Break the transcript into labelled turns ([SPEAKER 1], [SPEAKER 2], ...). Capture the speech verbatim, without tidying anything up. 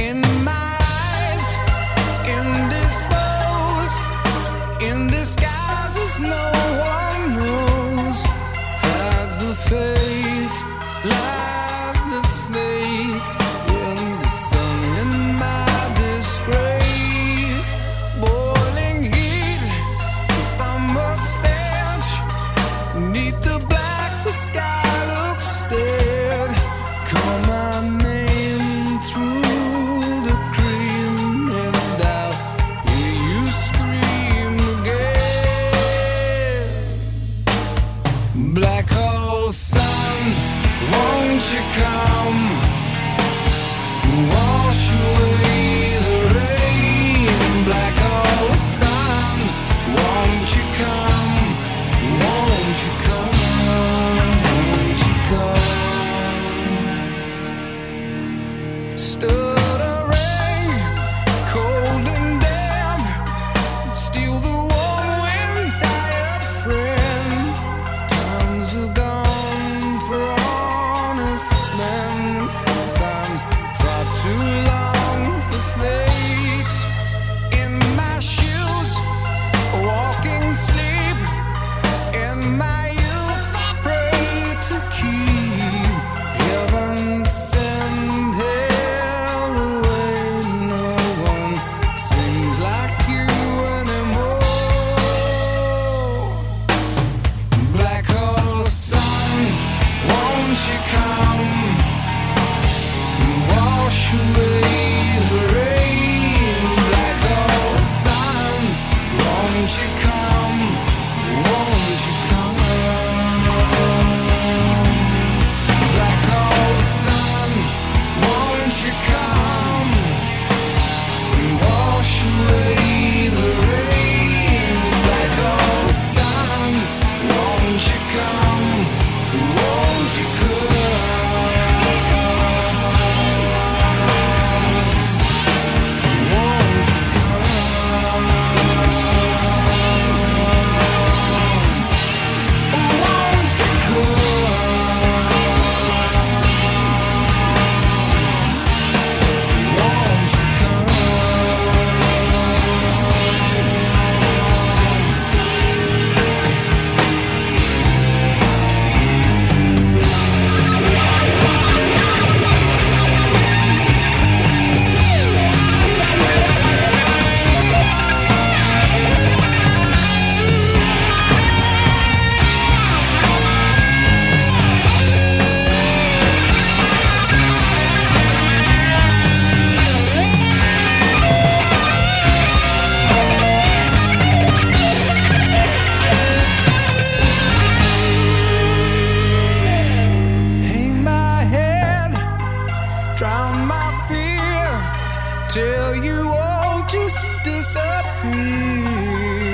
[SPEAKER 1] in my eyes, indisposed, in disguises no one knows. Hides the face, lies the snake in the sun, in my disgrace. Boiling heat, summer stench, neath the black the sky looks dead. Call my name through the cream and I'll hear you scream again. Black hole sun, won't you come? Wash away the rain. Black hole sun, won't you come? Won't you come? Won't you come? Stuttering, cold and damp, steal the warm wind, tired friend. Times are gone for honest men, and sometimes far too long for snakes. In my shoes, walking sleep, in my youth I pray to keep heaven send hell away. No one sings like you anymore. Black hole sun, won't you come? Wash away the rain. Black hole sun, won't you come? Won't you come? Black hole sun, won't you come? Wash away the rain. Black hole sun, won't you come? Won't you come? Won't you come? Won't you come? Won't you come? Hang my head, drown my fear, till you all just disappear.